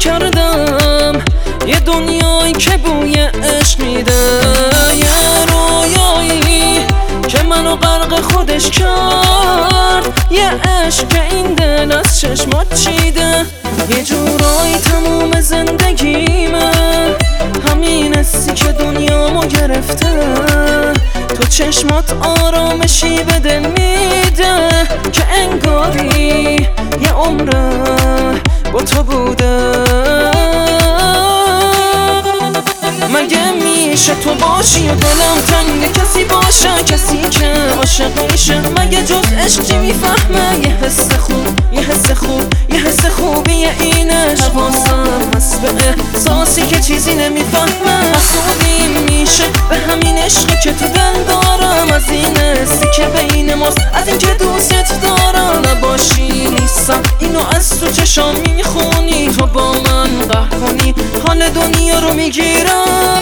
کردم یه دنیایی که بوی عشق میده، یه رویایی که منو غرق خودش کرد، یه عشق که این دل از چشمات چیده. یه جورایی تموم زندگیمه همین حسی که دنیامو گرفته. تو چشمات آرامشی به دل میده که انگاری یه عمره با تو بوده. مگه میشه تو باشی و دلم تنگ کسی باشه، کسی که عاشق میشه؟ مگه جز عشق چی میفهمه؟ یه حس خوب، یه حس خوب، یه حس خوبیه این عشق واسم هست به احساسی که چیزی نمیفهمه. حسودی میشه به همین عشقی که تو دل دارم، از این حسی که بین ماست، از این که دوستت دارم. نباشی نیستم اینو از تو چشام میخونی، تو با من قهر کنی حال دنیا رو میگیرم.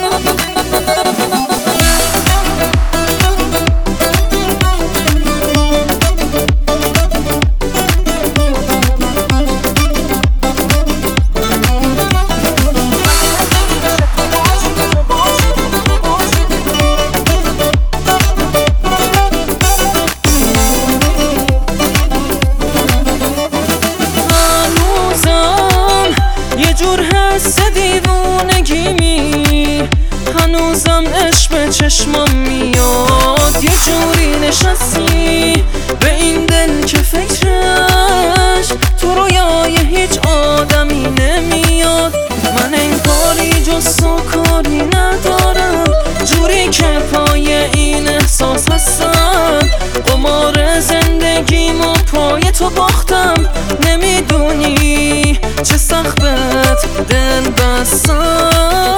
حس دیوونگیمی هنوزم عشق به چشمم میاد. یه جوری نشستی به این دل که فکرش تو رویای هیچ آدمی نمیاد. من انگاری جز تو کاری ندارم، جوری که پای این احساس هستم. قمار زندگیمو پای تو باختم، نمیدونی چه سخت بهت دل بستم.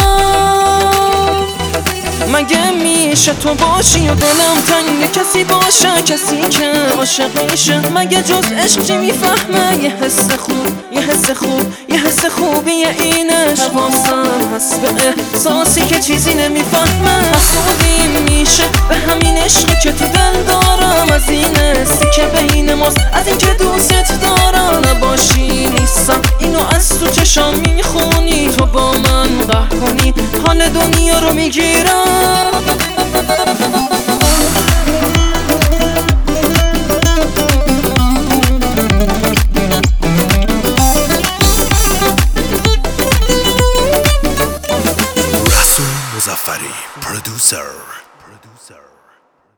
مگه میشه تو باشی و دلم تنگ کسی باشه، کسی که عاشق میشه؟ مگه جز عشق چی میفهمه؟ یه حس خوب، یه حس خوب، یه حس خوبیه این عشق واسم هست به احساسی که چیزی نمیفهمه. حسودی میشه به همین عشقی که تو دل دارم، از این حسی که بین ماست، از این که دوستت دارم. نباشی نیستم اینو از تو چشام میخونی، تو با من قهر کنی حال دنیا رو میگیرم. Muzaffari, producer.